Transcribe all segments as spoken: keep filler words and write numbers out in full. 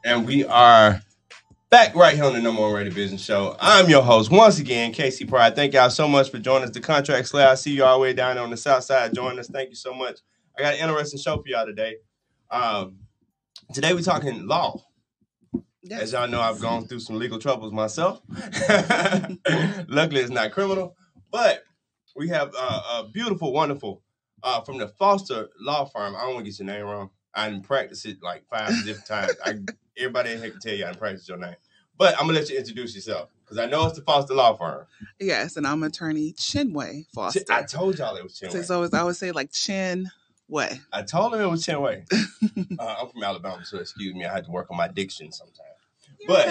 And we are back right here on the number one rated business show. I'm your host once again, Casey Pride. Thank y'all so much for joining us. The Contract Slayer. I see you all the way down on the south side joining us. Thank you so much. I got an interesting show for y'all today. Um, today we're talking law. Yes. As y'all know, I've gone through some legal troubles myself. Luckily, it's not criminal. But we have uh, a beautiful, wonderful, uh, from the Foster Law Firm. I don't want to get your name wrong. I didn't practice it like five different times. I, everybody in here can tell you I didn't practice your name. But I'm going to let you introduce yourself because I know it's the Foster Law Firm. Yes, and I'm attorney Chinway Foster. I told y'all it was Chinway. So, so I would say like Chin Way. I told him it was Chinway. uh, I'm from Alabama, so excuse me. I had to work on my diction sometimes. But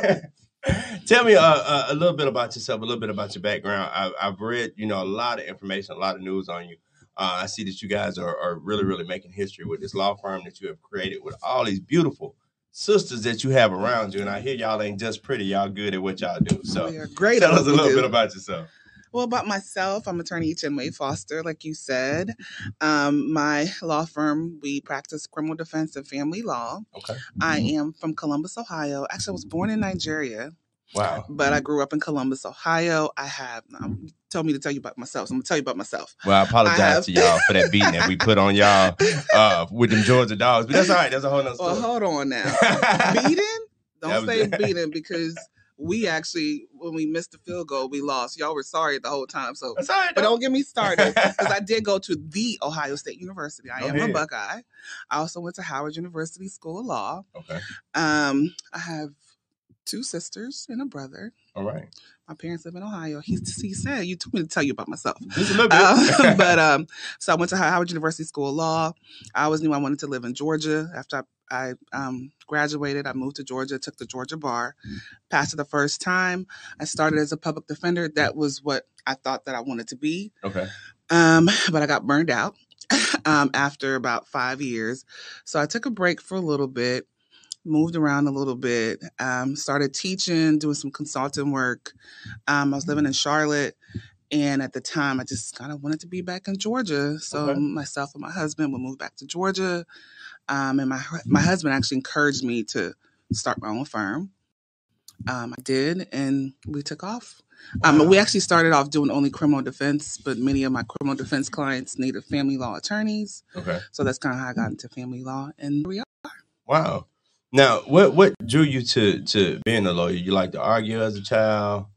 tell me uh, uh, a little bit about yourself, a little bit about your background. I, I've read, you know, a lot of information, a lot of news on you. Uh, I see that you guys are, are really, really making history with this law firm that you have created with all these beautiful sisters that you have around you. And I hear y'all ain't just pretty, y'all good at what y'all do. So we are great. Tell us a little do. bit about yourself. Well, about myself, I'm attorney Chinway Foster, like you said. Um, my law firm, we practice criminal defense and family law. Okay. I am from Columbus, Ohio. Actually, I was born in Nigeria. Wow. But I grew up in Columbus, Ohio. I have, um, told me to tell you about myself, so I'm going to tell you about myself. Well, I apologize I have... to y'all for that beating that we put on y'all uh, with them Georgia dogs. But that's all right. That's a whole nother story. Well, hold on now. Beating? Don't say beating because we actually, when we missed the field goal, we lost. Y'all were sorry the whole time. So, that's all right, but don't get me started because I did go to the Ohio State University. I go am ahead. a Buckeye. I also went to Howard University School of Law. Okay. Um, I have two sisters and a brother. All right. My parents live in Ohio. He, he said, you told me to tell you about myself. Just a little bit. Um, but um, so I went to Howard University School of Law. I always knew I wanted to live in Georgia. After I, I um, graduated, I moved to Georgia, took the Georgia bar, passed it the first time. I started as a public defender. That was what I thought that I wanted to be. Okay. Um, but I got burned out um, after about five years. So I took a break for a little bit. Moved around a little bit, um, started teaching, doing some consulting work. Um, I was living in Charlotte, and at the time, I just kind of wanted to be back in Georgia. So okay. myself and my husband would move back to Georgia, um, and my my husband actually encouraged me to start my own firm. Um, I did, and we took off. Um, wow. We actually started off doing only criminal defense, but many of my criminal defense clients needed family law attorneys. Okay, so that's kind of how I got into family law, and here we are. Wow. Now, what what drew you to to being a lawyer? You like to argue as a child?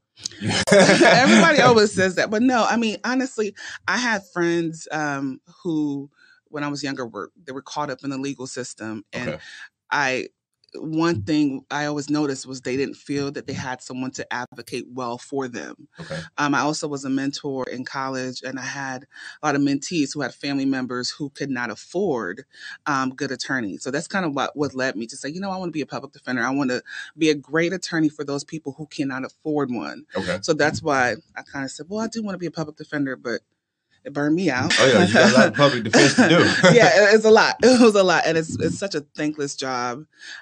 Everybody always says that, but no. I mean, honestly, I had friends um, who, when I was younger, were they were caught up in the legal system, and okay. I. One thing I always noticed was they didn't feel that they had someone to advocate well for them. Okay. Um, I also was a mentor in college, and I had a lot of mentees who had family members who could not afford um, good attorneys. So that's kind of what, what led me to say, you know, I want to be a public defender. I want to be a great attorney for those people who cannot afford one. Okay. So that's why I kind of said, well, I do want to be a public defender, but it burned me out. Oh yeah, you got a lot of public defense to do. Yeah, it's a lot. It was a lot, and it's it's such a thankless job.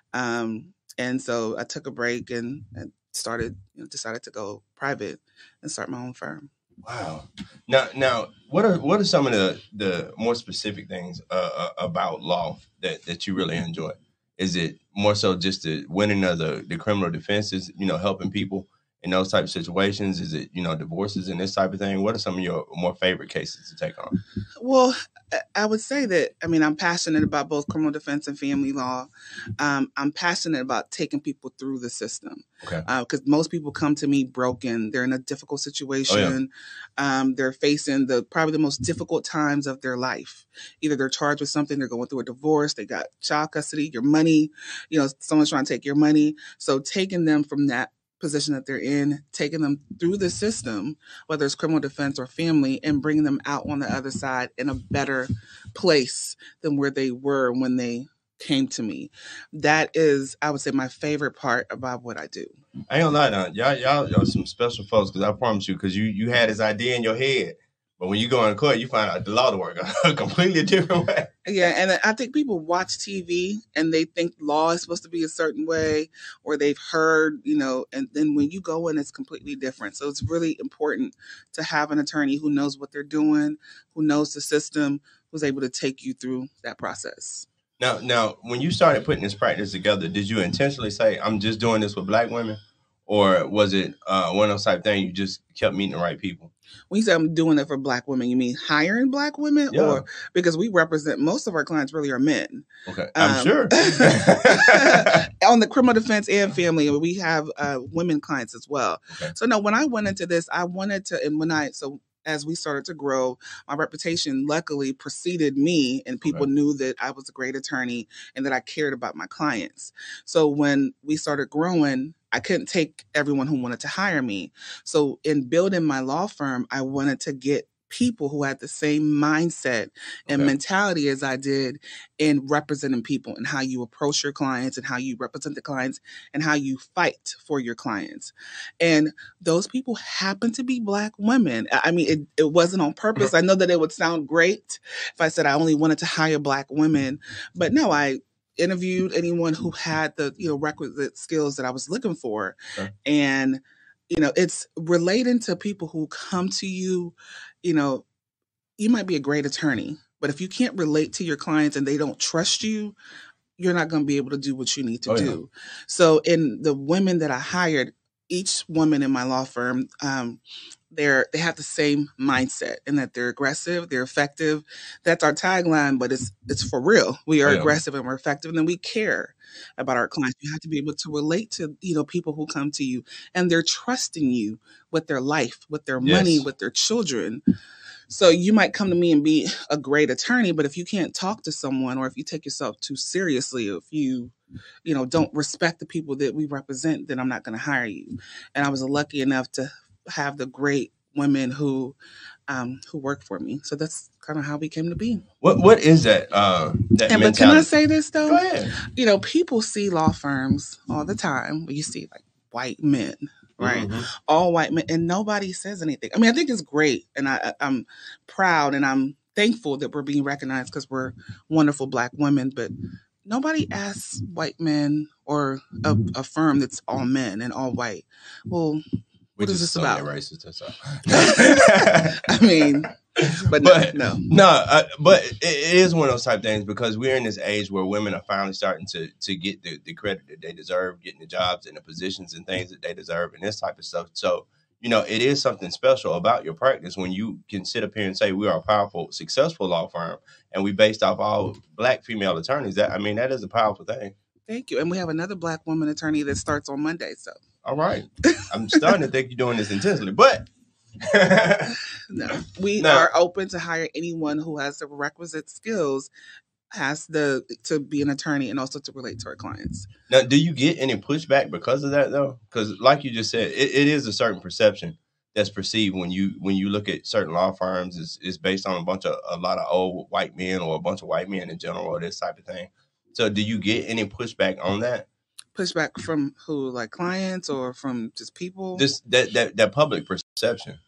Um, and so I took a break and, and started, you know, decided to go private and start my own firm. Wow. Now, now, what are what are some of the the more specific things uh, about law that that you really enjoy? Is it more so just the winning of the the criminal defenses, you know, helping people in those type of situations? Is it, you know, divorces and this type of thing? What are some of your more favorite cases to take on? Well, I would say that, I mean, I'm passionate about both criminal defense and family law. Um, I'm passionate about taking people through the system. Okay. Because uh, most people come to me broken. They're in a difficult situation. Oh, yeah. um, they're facing the probably the most difficult times of their life. Either they're charged with something, they're going through a divorce, they got child custody, your money, you know, someone's trying to take your money. So taking them from that position that they're in, taking them through the system, whether it's criminal defense or family, and bringing them out on the other side in a better place than where they were when they came to me. That is, I would say, my favorite part about what I do. I ain't gonna lie, now, y'all, y'all, y'all some special folks, because I promise you, because you, you had this idea in your head, but when you go in court, you find out the law to work a completely different way. Yeah, and I think people watch T V and they think law is supposed to be a certain way, or they've heard, you know, and then when you go in, it's completely different. So it's really important to have an attorney who knows what they're doing, who knows the system, who's able to take you through that process. Now, now, when you started putting this practice together, did you intentionally say, "I'm just doing this with black women," or was it uh, one of those type things you just kept meeting the right people? When you say I'm doing it for black women, you mean hiring black women, Yeah. or because we represent most of our clients really are men. Okay, I'm Um, sure. On the criminal defense and family, we have uh, women clients as well. Okay. So no, when I went into this, I wanted to, and when I so as we started to grow, my reputation luckily preceded me, and people Okay. knew that I was a great attorney and that I cared about my clients. So when we started growing, I couldn't take everyone who wanted to hire me. So in building my law firm, I wanted to get people who had the same mindset and Okay. mentality as I did in representing people and how you approach your clients and how you represent the clients and how you fight for your clients. And those people happen to be black women. I mean, it, it wasn't on purpose. I know that it would sound great if I said I only wanted to hire black women, but no, I interviewed anyone who had the, you know, requisite skills that I was looking for. Okay. And, you know, it's relating to people who come to you, you know, you might be a great attorney, but if you can't relate to your clients and they don't trust you, you're not going to be able to do what you need to Oh, yeah. do. So in the women that I hired, each woman in my law firm, um, they're they have the same mindset and that they're aggressive, they're effective. That's our tagline, but it's it's for real. We are Oh, yeah. aggressive and we're effective, and then we care about our clients. You have to be able to relate to, you know, people who come to you and they're trusting you with their life, with their money, Yes. with their children. So you might come to me and be a great attorney, but if you can't talk to someone, or if you take yourself too seriously, or if you, you know, don't respect the people that we represent, then I'm not going to hire you. And I was lucky enough to have the great women who, um, who work for me. So that's kind of how we came to be. What What is that? Uh, that And but mentality? can I say this though? Go ahead. You know, people see law firms all the time. You see like white men, right? Mhm. All white men, and nobody says anything. I mean, I think it's great, and I, I'm proud, and I'm thankful that we're being recognized because we're wonderful black women. But nobody asks white men or a, a firm that's all men and all white, well, We what is just this so about? racist. That's all. I mean, but no, But no. no, uh, but it, it is one of those type things because we're in this age where women are finally starting to to get the, the credit that they deserve, getting the jobs and the positions and things that they deserve, and this type of stuff. So, you know, it is something special about your practice when you can sit up here and say we are a powerful, successful law firm, and we based off all black female attorneys. That I mean, that is a powerful thing. Thank you. And we have another black woman attorney that starts on Monday. So All right, I'm starting to think you're doing this intentionally, but no, we No. are open to hire anyone who has the requisite skills, has the to be an attorney, and also to relate to our clients. now, do you get any pushback because of that though? Because, like you just said, it, it is a certain perception that's perceived when you when you look at certain law firms. Is is based on a bunch of a lot of old white men or a bunch of white men in general or this type of thing. So, do you get any pushback on that? Pushback from who, like clients or from just people? Just that that that public perception.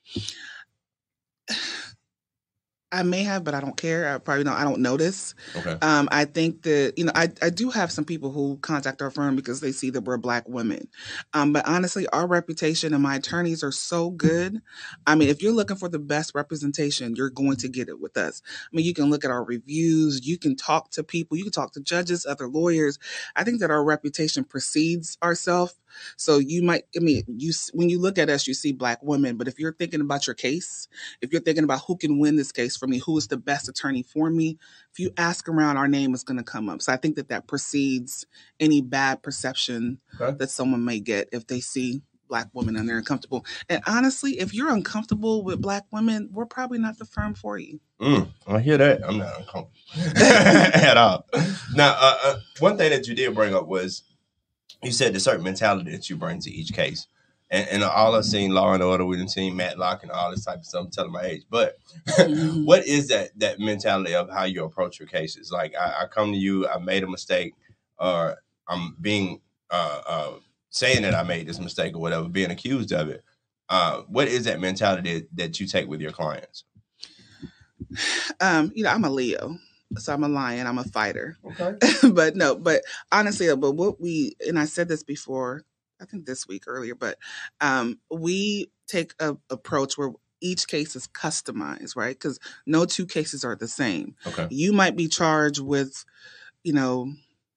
I may have, but I don't care. I probably don't. I don't notice. Okay. Um, I think that, you know, I, I do have some people who contact our firm because they see that we're black women. Um, but honestly, our reputation and my attorneys are so good. I mean, if you're looking for the best representation, you're going to get it with us. I mean, you can look at our reviews. You can talk to people. You can talk to judges, other lawyers. I think that our reputation precedes ourselves. So you might, I mean, you when you look at us, you see black women. But if you're thinking about your case, if you're thinking about who can win this case for me, who is the best attorney for me, if you ask around, our name is going to come up. So I think that that precedes any bad perception Okay. that someone may get if they see black women and they're uncomfortable. And honestly, if you're uncomfortable with black women, we're probably not the firm for you. Mm, I hear that. I'm not uncomfortable at all. Now, uh, uh, one thing that you did bring up was you said the certain mentality that you bring to each case. And, and all I've seen Law and Order, we done seen Matlock and all this type of stuff. I'm telling my age, but Mhm. what is that that mentality of how you approach your cases? Like I, I come to you, I made a mistake, or I'm being uh, uh, saying that I made this mistake or whatever, being accused of it. Uh, what is that mentality that, that you take with your clients? Um, you know, I'm a Leo. So I'm a lion, I'm a fighter. Okay. But no, but honestly, but what we, and I said this before, I think this week earlier, but um, we take a approach where each case is customized, right? Because no two cases are the same. Okay. You might be charged with you know,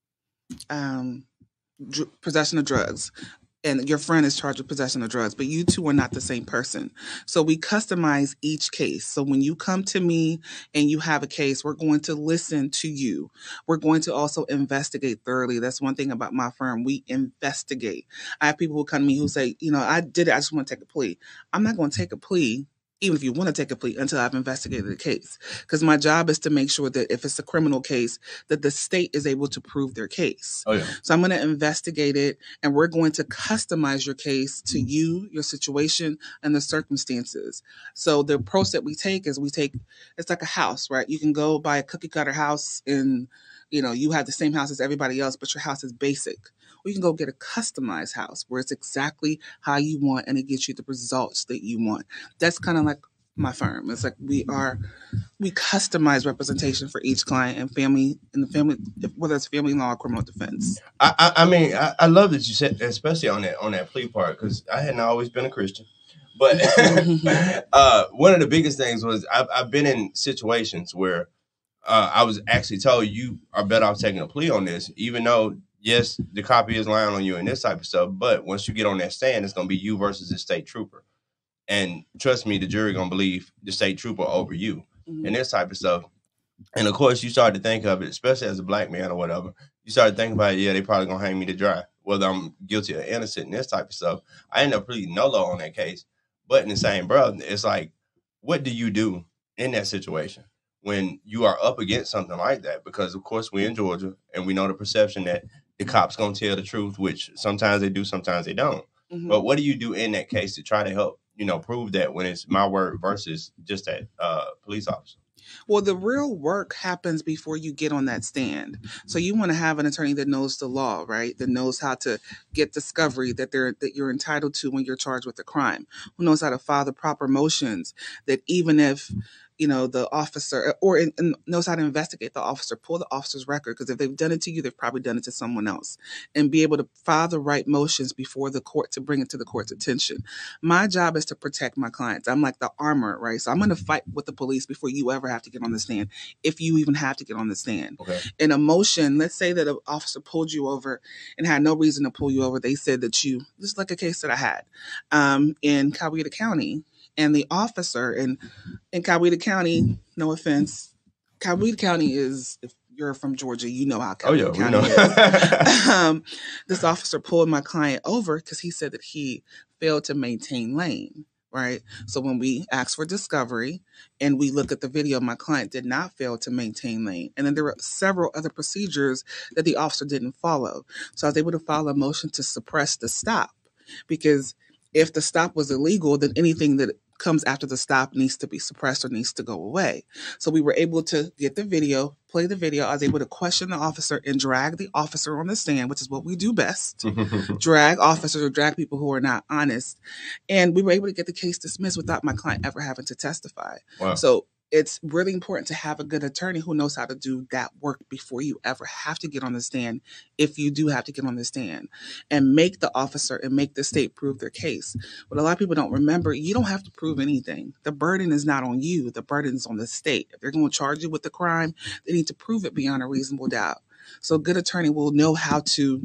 um, dr- possession of drugs, and your friend is charged with possession of drugs, but you two are not the same person. So we customize each case. So when you come to me and you have a case, we're going to listen to you. We're going to also investigate thoroughly. That's one thing about my firm. We investigate. I have people who come to me who say, you know, I did it. I just want to take a plea. I'm not going to take a plea, even if you want to take a plea, until I've investigated the case. Because my job is to make sure that if it's a criminal case, that the state is able to prove their case. Oh, yeah. So I'm going to investigate it, and we're going to customize your case to you, your situation, and the circumstances. So the approach that we take is we take, it's like a house, right? You can go buy a cookie cutter house and, you know, you have the same house as everybody else, but your house is basic. Or you can go get a customized house where it's exactly how you want and it gets you the results that you want. That's kind of like my firm. It's like we are, we customize representation for each client and family, in the family, whether it's family law or criminal defense. I, I, I mean, I, I love that you said, especially on that on that plea part, because I hadn't always been a Christian. But uh, one of the biggest things was I've, I've been in situations where uh, I was actually told you are better off taking a plea on this, even though, yes, the copy is lying on you and this type of stuff. But once you get on that stand, it's going to be you versus the state trooper. And trust me, the jury going to believe the state trooper over you mm-hmm. and this type of stuff. And, of course, you start to think of it, especially as a black man or whatever. You start to think about it, yeah, they probably going to hang me to dry, whether I'm guilty or innocent and this type of stuff. I ended up pleading no law on that case. But in the same breath, it's like, what do you do in that situation when you are up against something like that? Because, of course, we're in Georgia, and we know the perception that the cops going to tell the truth, which sometimes they do, sometimes they don't. Mm-hmm. But what do you do in that case to try to help, you know, prove that when it's my word versus just that uh, police officer? Well, the real work happens before you get on that stand. So you want to have an attorney that knows the law, right? That knows how to get discovery that they're that you're entitled to when you're charged with a crime. Who knows how to file the proper motions, that even if, you know, the officer or in, in knows how to investigate the officer, pull the officer's record, because if they've done it to you, they've probably done it to someone else, and be able to file the right motions before the court to bring it to the court's attention. My job is to protect my clients. I'm like the armor, right? So I'm going to fight with the police before you ever have to get on the stand, if you even have to get on the stand. Okay. In a motion, let's say that an officer pulled you over and had no reason to pull you over. They said that you, just like a case that I had um, in Coweta County. And the officer in, in Coweta County, no offense, Coweta County is, if you're from Georgia, you know how Coweta oh, yeah, County we know. is. um, this officer pulled my client over because he said that he failed to maintain lane, right? So when we asked for discovery and we look at the video, my client did not fail to maintain lane. And then there were several other procedures that the officer didn't follow. So I was able to file a motion to suppress the stop, because if the stop was illegal, then anything that comes after the stop needs to be suppressed or needs to go away. So we were able to get the video, play the video. I was able to question the officer and drag the officer on the stand, which is what we do best. Drag officers or drag people who are not honest. And we were able to get the case dismissed without my client ever having to testify. Wow. So it's really important to have a good attorney who knows how to do that work before you ever have to get on the stand, if you do have to get on the stand, and make the officer and make the state prove their case. What a lot of people don't remember, you don't have to prove anything. The burden is not on you. The burden is on the state. If they're going to charge you with the crime, they need to prove it beyond a reasonable doubt. So a good attorney will know how to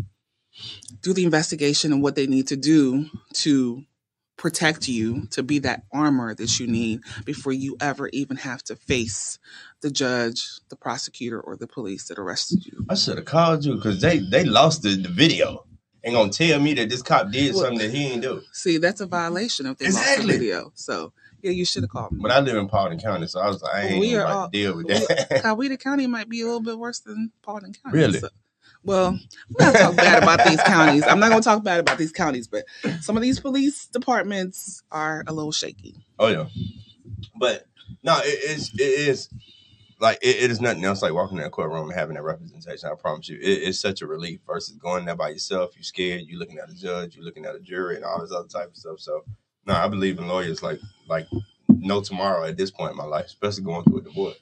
do the investigation and what they need to do to protect you, to be that armor that you need before you ever even have to face the judge, the prosecutor, or the police that arrested you. I should have called you, because they, they lost the, the video. Ain't gonna tell me that this cop did well, something that he ain't do. See, that's a violation if they exactly. lost the video. So yeah, you should have called me. But I live in Paulding County, so I was like, I ain't well, about all, to deal with that. Coweta County might be a little bit worse than Paulding County. Really? So. Well, I'm not talk bad about these counties. I'm not going to talk bad about these counties, but some of these police departments are a little shaky. Oh, yeah. But, no, it is, it is like, it, it is nothing else like walking in that courtroom and having that representation. I promise you. It, it's such a relief versus going there by yourself. You're scared. You're looking at a judge. You're looking at a jury and all this other type of stuff. So, no, I believe in lawyers like, like no tomorrow at this point in my life, especially going through a divorce.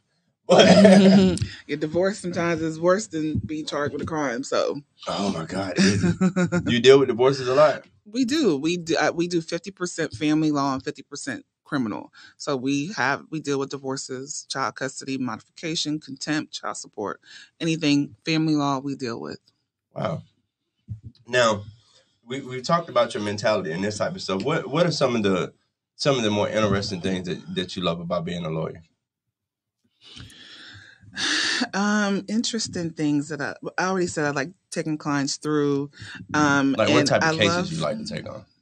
Your divorce sometimes is worse than being charged with a crime. So, oh my God, you deal with divorces a lot? We do. We do. Uh, we do fifty percent family law and fifty percent criminal. So we have we deal with divorces, child custody, modification, contempt, child support, anything family law we deal with. Wow. Now, we we talked about your mentality and this type of stuff. What what are some of the some of the more interesting things that, that you love about being a lawyer? Um, interesting things that I, I already said I like taking clients through. Um, Like, what and type of I cases love you like to take on?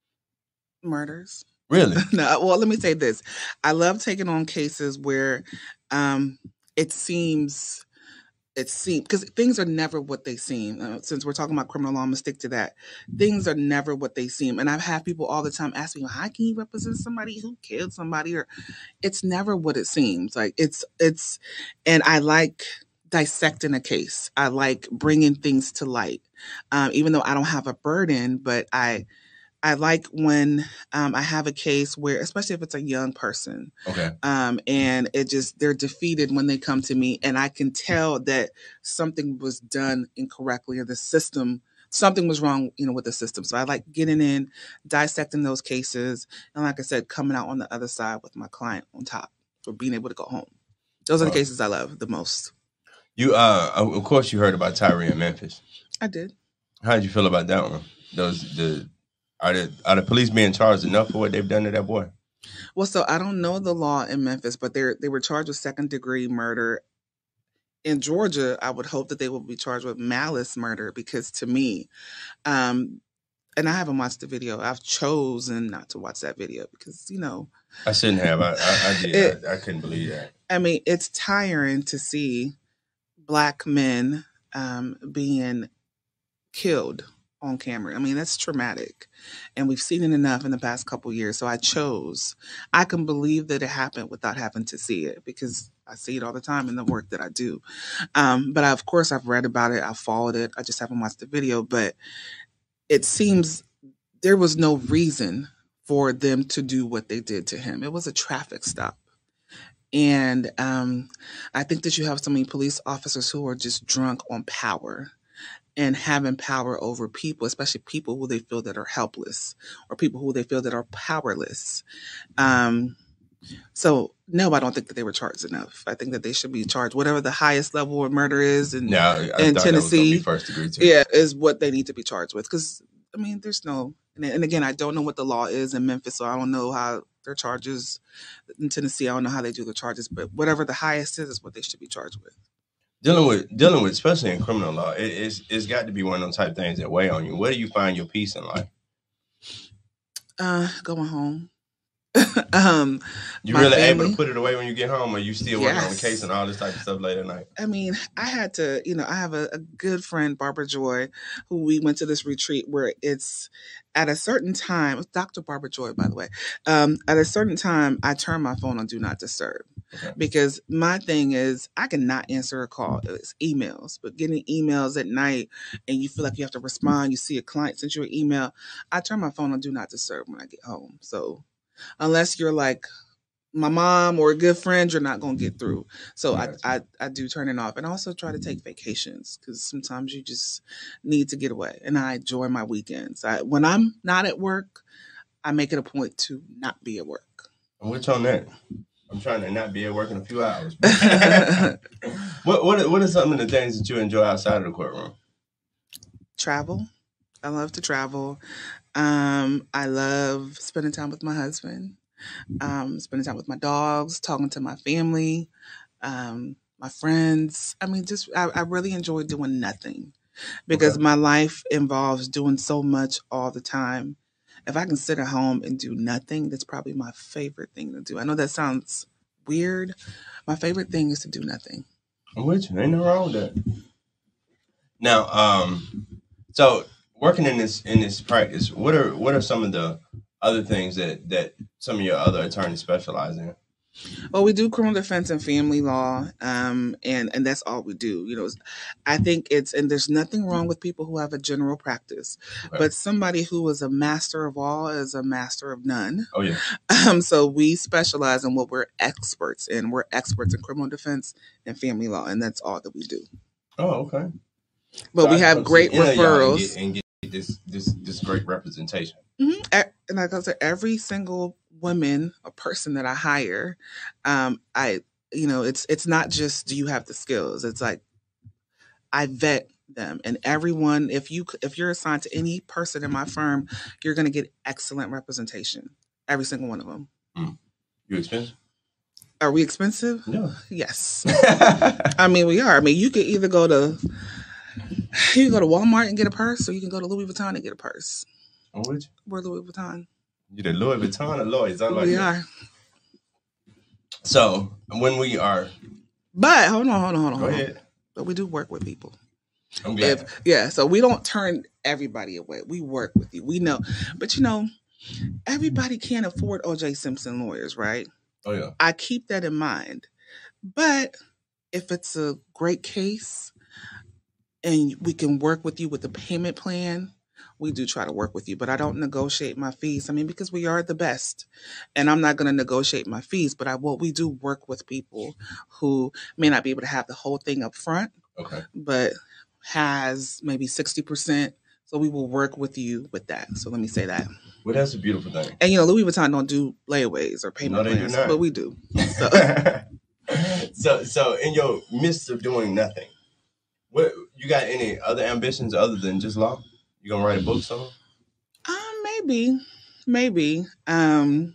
murders. Really? No, well, let me say this. I love taking on cases where um, it seems it seems because things are never what they seem. Uh, since we're talking about criminal law, I'm gonna stick to that. Things are never what they seem, and I've had people all the time ask me, well, "How can you represent somebody who killed somebody?" Or it's never what it seems. Like it's it's, and I like dissecting a case. I like bringing things to light, um, even though I don't have a burden, but I I like when um, I have a case where, especially if it's a young person, Okay. um, and it just they're defeated when they come to me, and I can tell that something was done incorrectly, or the system, something was wrong, you know, with the system. So I like getting in, dissecting those cases, and like I said, coming out on the other side with my client on top, or being able to go home. Those are the Wow. cases I love the most. You uh, of course, you heard about Tyree in Memphis. I did. How did you feel about that one? Those the are the are the police being charged enough for what they've done to that boy? Well, so I don't know the law in Memphis, but they they were charged with second degree murder. In Georgia, I would hope that they will be charged with malice murder, because to me, um, and I haven't watched the video. I've chosen not to watch that video because, you know, I shouldn't have. I I, I did. it, I, I couldn't believe that. I mean, it's tiring to see Black men um, being killed on camera. I mean, that's traumatic, and we've seen it enough in the past couple years. So I chose. I can believe that it happened without having to see it, because I see it all the time in the work that I do. Um, but I, of course, I've read about it. I followed it. I just haven't watched the video. But it seems there was no reason for them to do what they did to him. It was a traffic stop. And um, I think that you have so many police officers who are just drunk on power and having power over people, especially people who they feel that are helpless, or people who they feel that are powerless. Um, so no, I don't think that they were charged enough. I think that they should be charged whatever the highest level of murder is in, Yeah, I, I in thought that was gonna Tennessee. be first degree too. Yeah, is what they need to be charged with. Because I mean, there's no, and, and again, I don't know what the law is in Memphis, so I don't know how their charges in Tennessee. I don't know how they do the charges, but whatever the highest is, is what they should be charged with. Dealing with dealing with, especially in criminal law, it, it's it's got to be one of those type of things that weigh on you. Where do you find your peace in life? Uh, going home. um, You my really family- able to put it away when you get home, or you still working on the Yes. case and all this type of stuff late at night? I mean, I had to, you know, I have a, a good friend, Barbara Joy, who we went to this retreat where it's at a certain time, Doctor Barbara Joy, by the way, um, at a certain time, I turn my phone on Do Not Disturb. Okay. Because my thing is, I cannot answer a call. It's emails, but getting emails at night and you feel like you have to respond, you see a client sent you an email, I turn my phone on Do Not Disturb when I get home. So unless you're like my mom or a good friend, you're not going to get through. So I, I, I do turn it off, and I also try to take vacations, because sometimes you just need to get away. And I enjoy my weekends. I, when I'm not at work, I make it a point to not be at work. I'm with you on that. I'm trying to not be at work in a few hours. what what what are some of the things that you enjoy outside of the courtroom? Travel. I love to travel. Um, I love spending time with my husband, um, spending time with my dogs, talking to my family, um, my friends. I mean, just I, I really enjoy doing nothing, because Okay. my life involves doing so much all the time. If I can sit at home and do nothing, that's probably my favorite thing to do. I know that sounds weird. My favorite thing is to do nothing. I'm with you. Ain't nothing wrong with that. Now, um, so working in this in this practice, what are what are some of the other things that that some of your other attorneys specialize in? Well, we do criminal defense and family law, um, and and that's all we do. You know, I think it's, and there's nothing wrong with people who have a general practice, Okay. but somebody who is a master of all is a master of none. Oh yeah. Um, so we specialize in what we're experts in. We're experts in criminal defense and family law, and that's all that we do. Oh, okay. But So we I have come to great the end of y'all and referrals. get, and get this this this great representation. Mhm. E- And like I said, every single women, a person that I hire, um, I, you know, it's it's not just do you have the skills. It's like I vet them, and everyone. If you if you're assigned to any person in my firm, you're going to get excellent representation. Every single one of them. Mm. You expensive? Are we expensive? No. Yes. I mean, we are. I mean, you could either go to you can go to Walmart and get a purse, or you can go to Louis Vuitton and get a purse. Oh, would you? We're Louis Vuitton. You the Louis Vuitton or Lloyd's? I like we that. are. So when we are, but hold on, hold on, hold on. Go hold on. ahead. But we do work with people. I'm glad. If, yeah, so we don't turn everybody away. We work with you. We know, but you know, everybody can't afford O J Simpson lawyers, right? Oh yeah. I keep that in mind. But if it's a great case and we can work with you with the payment plan, we do try to work with you. But I don't negotiate my fees. I mean, because we are the best, and I'm not going to negotiate my fees. But I will. We do work with people who may not be able to have the whole thing up front. Okay. But has maybe sixty percent. So we will work with you with that. So let me say that. Well, that's a beautiful thing. And, you know, Louis Vuitton don't do layaways or payment No, they plans, do not. but we do. So. so, so in your midst of doing nothing, what you got any other ambitions other than just law? You gonna write a book soon? Um, maybe, maybe. Um,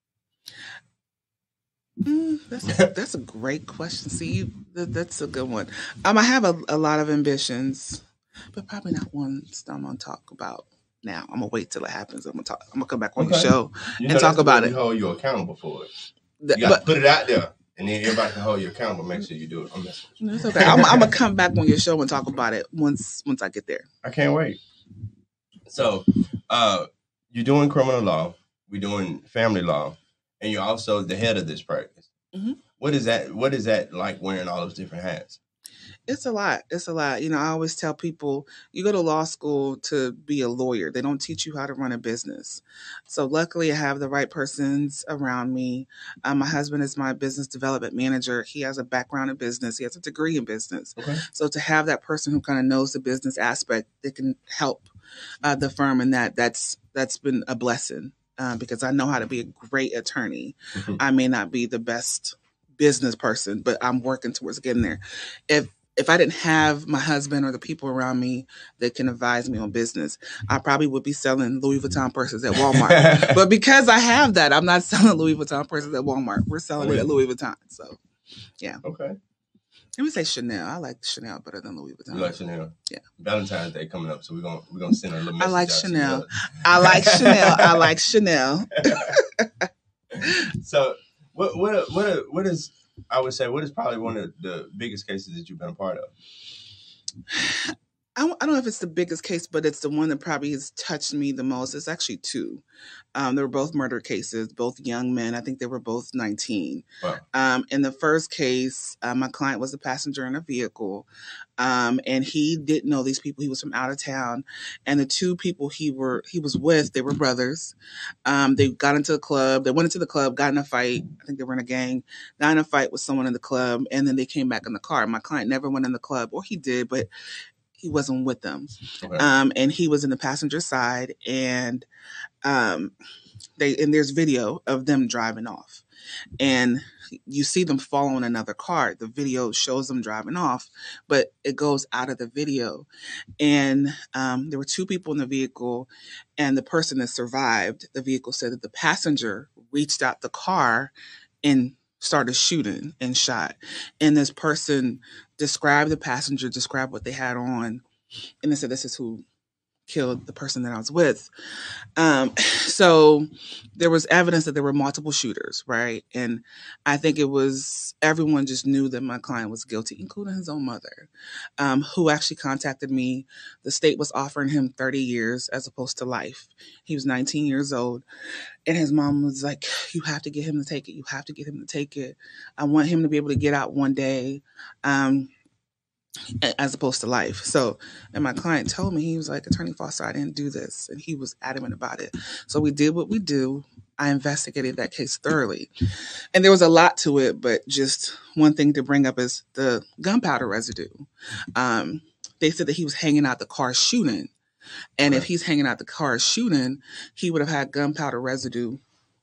mm, that's a, that's a great question. See, you, that, that's a good one. Um, I have a, a lot of ambitions, but probably not ones that I'm gonna talk about now. I'm gonna wait till it happens. I'm gonna talk. I'm gonna come back on Okay. your show You and know, talk that's about the way it. we hold you accountable for it. The- You got to but put it out there, and then everybody can hold you accountable. Make sure you do it. I'm messing with you. it's okay. I'm, I'm gonna come back on your show and talk about it once once I get there. I can't wait. So, uh, you're doing criminal law. We're doing family law, and you're also the head of this practice. Mm-hmm. What is that? What is that like wearing all those different hats? It's a lot. It's a lot. You know, I always tell people you go to law school to be a lawyer. They don't teach you how to run a business. So luckily I have the right persons around me. Um, my husband is my business development manager. He has a background in business. He has a degree in business. Okay. So to have that person who kind of knows the business aspect that can help uh, the firm in that, that's that's been a blessing uh, because I know how to be a great attorney. Mm-hmm. I may not be the best business person, but I'm working towards getting there. If If I didn't have my husband or the people around me that can advise me on business, I probably would be selling Louis Vuitton purses at Walmart. But because I have that, I'm not selling Louis Vuitton purses at Walmart. We're selling it at Louis Vuitton. So, yeah. Okay. Let me say Chanel. I like Chanel better than Louis Vuitton. You like Chanel? Yeah. Valentine's Day coming up, so we're gonna we're gonna send her a little I message. like out to Chanel. you. I like Chanel. I like Chanel. So, what what what what is I would say what is probably one of the biggest cases that you've been a part of? I don't know if it's the biggest case, but it's the one that probably has touched me the most. It's actually two. Um, they were both murder cases, both young men. I think they were both nineteen. Wow. Um, in the first case, uh, my client was a passenger in a vehicle, um, and he didn't know these people. He was from out of town, and the two people he were he was with, they were brothers. Um, they got into a club. They went into the club, got in a fight. I think they were in a gang. Got in a fight with someone in the club, and then they came back in the car. My client never went in the club, or he did, but he wasn't with them. Okay. Um, and he was in the passenger side, and um, they and there's video of them driving off, and you see them following another car. The video shows them driving off, but it goes out of the video. And um, there were two people in the vehicle, and the person that survived the vehicle said that the passenger reached out the car and started shooting and shot. And this person described the passenger, described what they had on, and they said, this is who killed the person that I was with. Um, so there was evidence that there were multiple shooters, right? And I think it was, everyone just knew that my client was guilty, including his own mother, um, who actually contacted me. The state was offering him thirty years as opposed to life. He was nineteen years old. And his mom was like, you have to get him to take it. You have to get him to take it. I want him to be able to get out one day. Um, as opposed to life. So, and my client told me, he was like, Attorney Foster, I didn't do this. And he was adamant about it. So we did what we do. I investigated that case thoroughly. And there was a lot to it, but just one thing to bring up is the gunpowder residue. Um, they said that he was hanging out the car shooting. And Right. if he's hanging out the car shooting, he would have had gunpowder residue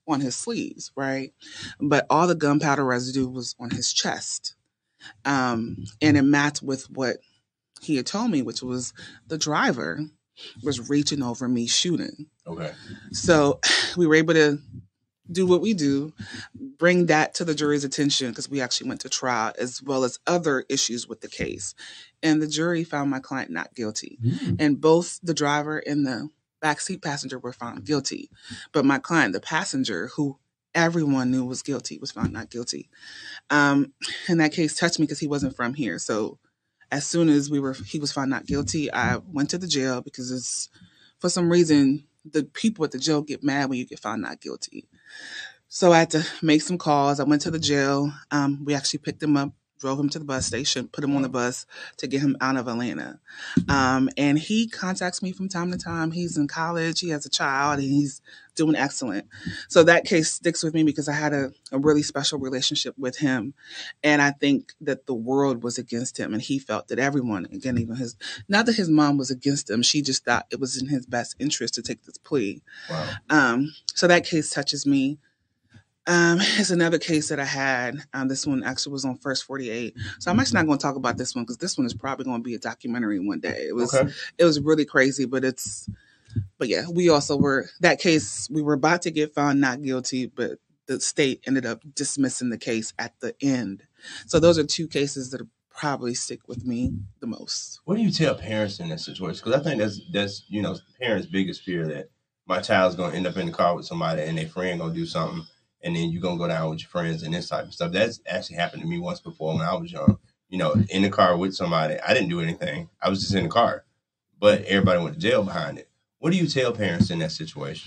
on his sleeves, right? But all the gunpowder residue was on his chest. Um, and it matched with what he had told me, which was the driver was reaching over me shooting. Okay. So we were able to do what we do, bring that to the jury's attention because we actually went to trial as well as other issues with the case. And the jury found my client not guilty. Mm-hmm. And both the driver and the backseat passenger were found guilty. But my client, the passenger, who everyone knew was guilty, was found not guilty. Um, and that case touched me because he wasn't from here. So as soon as we were, he was found not guilty, I went to the jail because it's, for some reason, the people at the jail get mad when you get found not guilty. So I had to make some calls. I went to the jail. Um, we actually picked him up, drove him to the bus station, put him on the bus to get him out of Atlanta. Um, and he contacts me from time to time. He's in college. He has a child, and he's doing excellent. So that case sticks with me because I had a, a really special relationship with him. And I think that the world was against him, and he felt that everyone, again, even his, not that his mom was against him, she just thought it was in his best interest to take this plea. Wow. Um, so that case touches me. Um, it's another case that I had. Um, this one actually was on First forty-eight. So I'm actually not going to talk about this one because this one is probably going to be a documentary one day. It was, okay. It was really crazy, but it's, but yeah, we also were, that case, we were about to get found not guilty, but the state ended up dismissing the case at the end. So those are two cases that probably stick with me the most. What do you tell parents in that situation? Because I think that's, that's, you know, parents' biggest fear that my child's going to end up in the car with somebody and their friend going to do something. And then you're going to go down with your friends and this type of stuff. That's actually happened to me once before when I was young. You know, in the car with somebody. I didn't do anything. I was just in the car. But everybody went to jail behind it. What do you tell parents in that situation?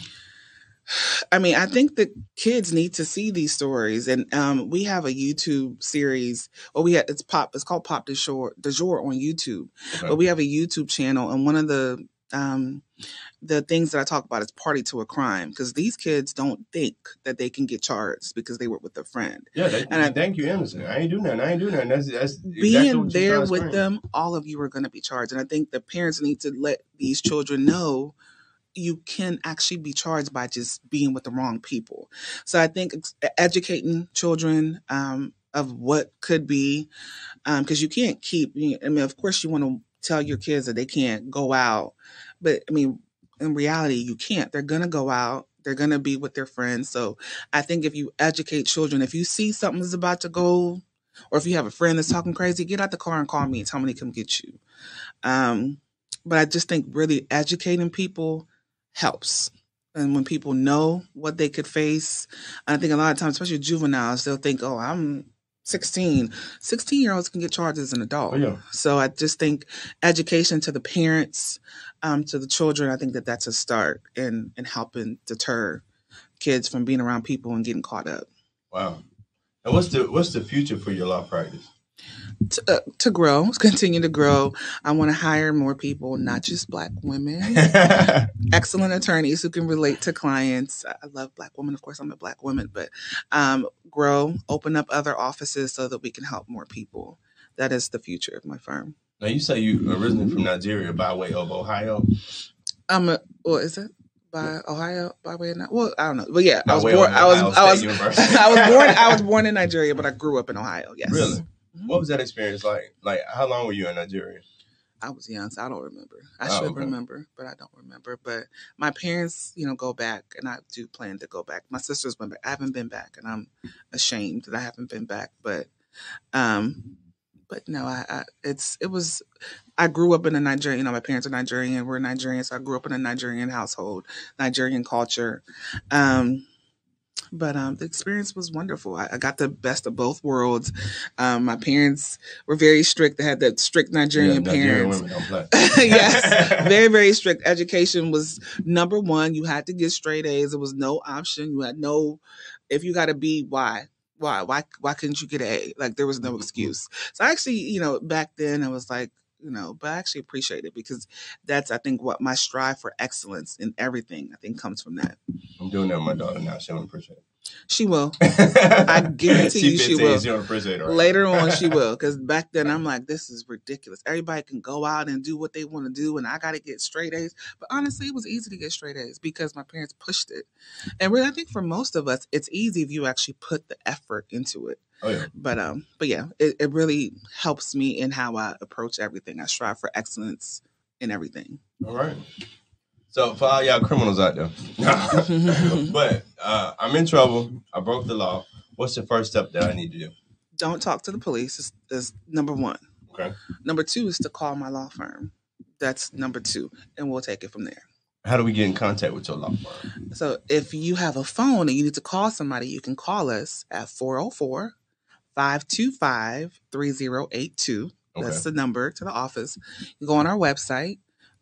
I mean, I think that kids need to see these stories. And um, we have a YouTube series. Well, we have, it's pop. It's called Pop du Jour, du Jour on YouTube. Okay. But we have a YouTube channel. And one of the... Um, the things that I talk about is party to a crime because these kids don't think that they can get charged because they were with a friend. Yeah, they, and I think you're innocent. I ain't doing nothing. I ain't doing nothing. That's, that's being exactly there with them. All of you are going to be charged, and I think the parents need to let these children know you can actually be charged by just being with the wrong people. So I think educating children um, of what could be, because um, you can't keep. I mean, of course, you want to tell your kids that they can't go out, but I mean. In reality, you can't. They're going to go out. They're going to be with their friends. So I think if you educate children, if you see something's about to go, or if you have a friend that's talking crazy, get out the car and call me and tell me to come get you. Um, but I just think really educating people helps. And when people know what they could face, I think a lot of times, especially juveniles, they'll think, oh, I'm sixteen. sixteen-year-olds can get charged as an adult. Oh, yeah. So I just think education to the parents, um, to the children, I think that that's a start in, in helping deter kids from being around people and getting caught up. Wow. And what's the what's the future for your law practice? To, uh, to grow, continue to grow. I want to hire more people, not just Black women, excellent attorneys who can relate to clients. I love Black women. Of course, I'm a Black woman, but um, grow, open up other offices so that we can help more people. That is the future of my firm. Now, you say you originally from Nigeria by way of Ohio. I'm a, what is it? By Ohio, by way of, well, I don't know, but yeah, I was born. I was, I was, I was born. I was born in Nigeria, but I grew up in Ohio. Yes. Really? What was that experience like? Like, how long were you in Nigeria? I was young, so I don't remember. I oh, should okay. remember, but I don't remember. But my parents, you know, go back, and I do plan to go back. My sisters went back. I haven't been back, and I'm ashamed that I haven't been back. But, um, but no, I, I it's it was. I grew up in a Nigerian. You know, my parents are Nigerian. We're Nigerian, so I grew up in a Nigerian household, Nigerian culture. Um, But um, the experience was wonderful. I, I got the best of both worlds. Um, my parents were very strict. They had that strict Nigerian yeah, parents. Nigerian women don't play. Yes, very, very strict. Education was number one. You had to get straight A's. There was no option. You had no, if you got a B, why? Why? Why? Why couldn't you get an A? Like, there was no excuse. So I actually, you know, back then I was like, you know, but I actually appreciate it because that's, I think, what my strive for excellence in everything, I think, comes from that. I'm doing that with my daughter now. She don't appreciate it. She will. I guarantee she you she fifteen, will. She don't appreciate it right Later now. on, she will. Because back then, I'm like, this is ridiculous. Everybody can go out and do what they want to do, and I got to get straight A's. But honestly, it was easy to get straight A's because my parents pushed it. And really, I think for most of us, it's easy if you actually put the effort into it. Oh, yeah. But um, but yeah, it, it really helps me in how I approach everything. I strive for excellence in everything. All right. So for all y'all criminals out there, but uh, I'm in trouble. I broke the law. What's the first step that I need to do? Don't talk to the police is, is number one. Okay. Number two is to call my law firm. That's number two, and we'll take it from there. How do we get in contact with your law firm? So if you have a phone and you need to call somebody, you can call us at four oh four, five two five, three oh eight two. Okay. That's the number to the office. You go on our website,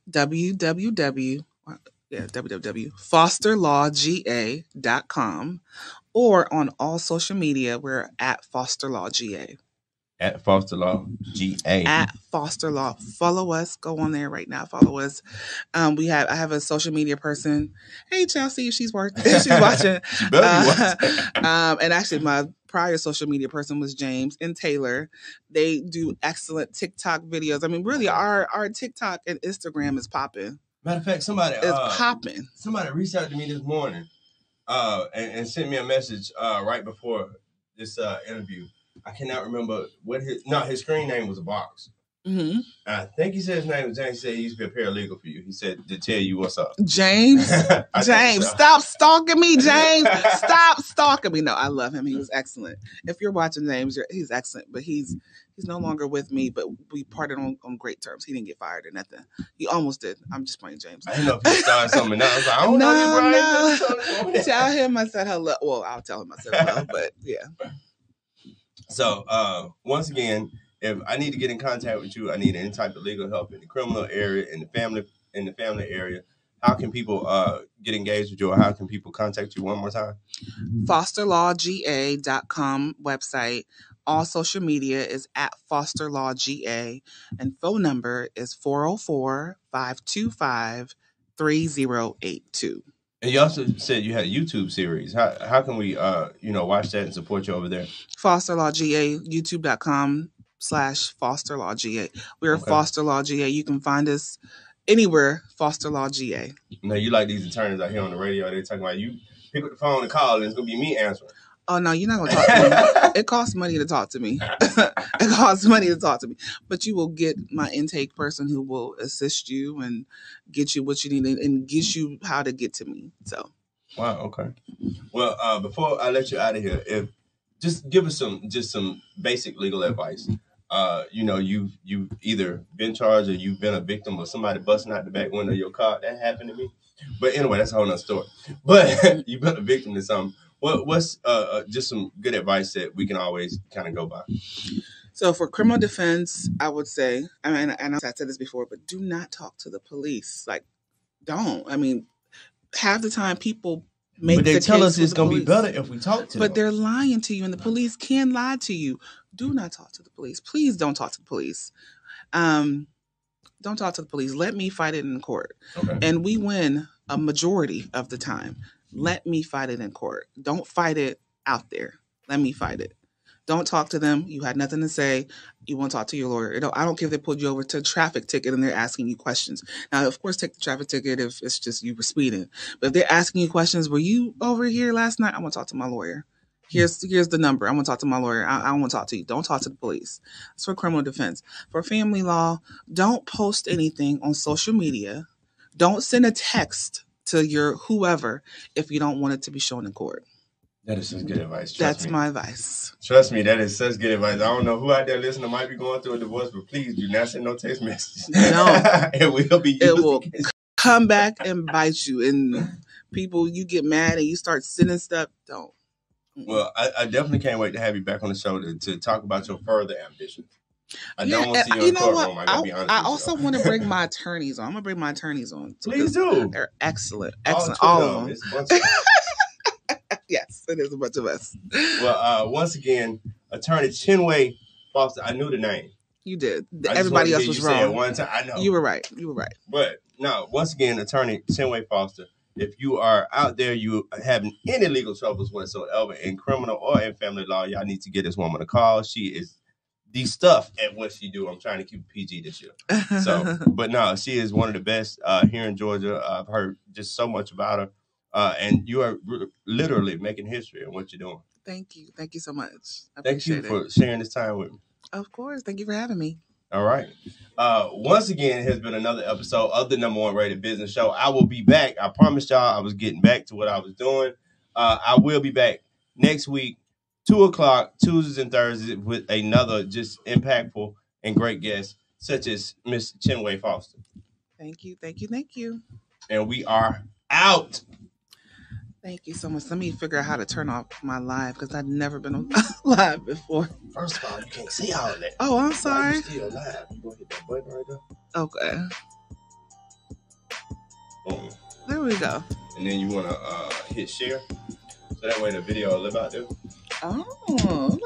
www. Yeah, w w w dot foster law g a dot com, or on all social media, we're at Foster Law G A. At Foster Law G A. At Foster Law. Follow us. Go on there right now. Follow us. Um, we have I have a social media person. Hey Chelsea, she's working. She's watching. She better be watching. Uh, um, and actually, my prior social media person was James and Taylor. They do excellent TikTok videos. I mean, really, our our TikTok and Instagram is popping. Matter of fact, somebody It's uh, popping. Somebody reached out to me this morning, uh, and, and sent me a message uh, right before this uh, interview. I cannot remember what his no his screen name was a box. Mm-hmm. I think he said his name was James. He said he used to be a paralegal for you. He said to tell you what's up. James, James, so. Stop stalking me, James. Stop stalking me. No, I love him. He was excellent. If you're watching James, you're, he's excellent. But he's he's no longer with me. But we parted on, on great terms. He didn't get fired or nothing. He almost did. I'm just playing James. I didn't know if he started something. I was like, I don't no, know you, Brian. No. Tell him I said hello. Well, I'll tell him I said hello. But yeah. So uh, once again, if I need to get in contact with you, I need any type of legal help in the criminal area, in the family, in the family area. How can people uh, get engaged with you, or how can people contact you one more time? foster law g a dot com website. All social media is at Foster Law G A, and phone number is four oh four, five two five, three oh eight two. And you also said you had a YouTube series. How how can we uh you know watch that and support you over there? Foster Law G A, youtube dot com slash Foster Law G A. We're okay. Foster Law G A. You can find us anywhere, Foster Law G A. Now, you like these attorneys out here on the radio, they're talking about you pick up the phone and call, and it's going to be me answering. Oh, no, you're not going to talk to me. It costs money to talk to me. It costs money to talk to me. But you will get my intake person who will assist you and get you what you need and get you how to get to me. So, wow, okay. Well, uh, before I let you out of here, if just give us some just some basic legal advice. Uh, you know, you you either been charged or you've been a victim of somebody busting out the back window of your car. That happened to me. But anyway, that's a whole nother story. But you've been a victim to something. What what's uh, uh, just some good advice that we can always kind of go by? So for criminal defense, I would say, I mean, and I said this before, but do not talk to the police. Like, don't. I mean, half the time people make But they the tell case us it's with the going to be police. better if we talk to But them. they're lying to you, and the police can lie to you. Do not talk to the police. Please don't talk to the police. Um, don't talk to the police. Let me fight it in court. Okay. And we win a majority of the time. Let me fight it in court. Don't fight it out there. Let me fight it. Don't talk to them. You had nothing to say. You want to talk to your lawyer. I don't care if they pulled you over to a traffic ticket and they're asking you questions. Now, of course, take the traffic ticket if it's just you were speeding. But if they're asking you questions, were you over here last night? I want to talk to my lawyer. Here's here's the number. I want to talk to my lawyer. I, I want to talk to you. Don't talk to the police. It's for criminal defense. For family law, don't post anything on social media. Don't send a text to your whoever if you don't want it to be shown in court. That is such good advice. Trust That's me. my advice. Trust me, that is such good advice. I don't know who out there listening might be going through a divorce, but please do not send no text messages. No. It will be used It will against come back and bite you. And people, you get mad and you start sending stuff. Don't. Well, I, I definitely can't wait to have you back on the show to, to talk about your further ambitions. I Yeah, don't want to see and you in you the know courtroom. what? I gotta I, be honest I with you. also want to bring my attorneys on. I'm gonna bring my attorneys on. too, Please 'cause do. They're excellent, All excellent, two all of of them. them. It's a bunch of Yes, it is a bunch of us. Well, uh, once again, Attorney Chinwe Foster. I knew the name. You did. I just Everybody wanted else to was hear you say it wrong. one time. I know. You were right. You were right. But no, once again, Attorney Chinwe Foster. If you are out there, you having any legal troubles whatsoever in criminal or in family law, y'all need to get this woman a call. She is the stuff at what she do. I'm trying to keep it P G this year. So, but no, she is one of the best uh, here in Georgia. I've heard just so much about her. Uh, and you are r- literally making history in what you're doing. Thank you. Thank you so much. I Thank you appreciate for it. sharing this time with me. Of course. Thank you for having me. All right. Uh, once again, it has been another episode of the number one rated business show. I will be back. I promised y'all I was getting back to what I was doing. Uh, I will be back next week, two o'clock, Tuesdays and Thursdays, with another just impactful and great guest, such as Miss Chinwe Foster. Thank you. Thank you. Thank you. And we are out. Thank you so much. Let me figure out how to turn off my live because I've never been on live before. First of all, you can't see all that. Oh, I'm sorry. You're still live. You gonna hit that button right there. Okay. Boom. There we go. And then you wanna uh, hit share, so that way the video will live out there. Oh.